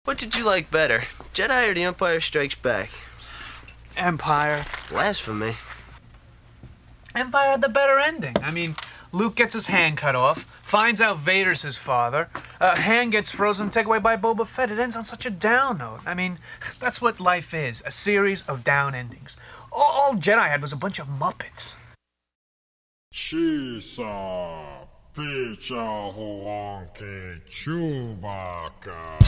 What did you like better, Jedi or The Empire Strikes Back? Empire. Blasphemy. Empire had the better ending. I mean, Luke gets his hand cut off, finds out Vader's his father, hand gets frozen, taken away by Boba Fett. It ends on such a down note. I mean, that's what life is, a series of down endings. All Jedi had was a bunch of Muppets. Chisa, Picha, Honke, Chewbacca.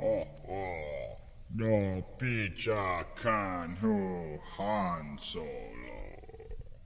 No Picha Kanhu Hanso.